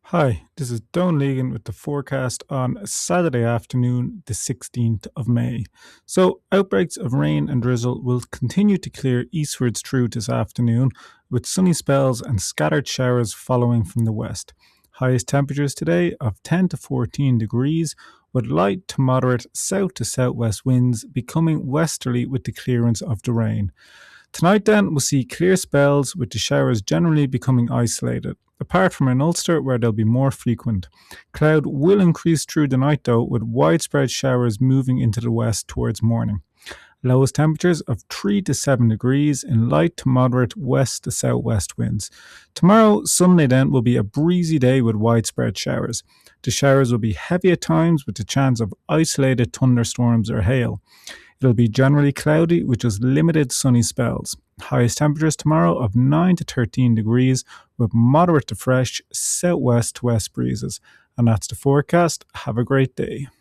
Hi, this is Don Legan with the forecast on Saturday afternoon, the 16th of May. So, outbreaks of rain and drizzle will continue to clear eastwards through this afternoon, with sunny spells and scattered showers following from the west. Highest temperatures today of 10 to 14 degrees, with light to moderate south to southwest winds becoming westerly with the clearance of the rain. Tonight, then, we'll see clear spells with the showers generally becoming isolated, apart from in Ulster where they'll be more frequent. Cloud will increase through the night, though, with widespread showers moving into the west towards morning. Lowest temperatures of 3 to 7 degrees in light to moderate west to southwest winds. Tomorrow, Sunday, then, will be a breezy day with widespread showers. The showers will be heavy at times with the chance of isolated thunderstorms or hail. It'll be generally cloudy with just limited sunny spells. Highest temperatures tomorrow of 9 to 13 degrees with moderate to fresh southwest to west breezes. And that's the forecast. Have a great day.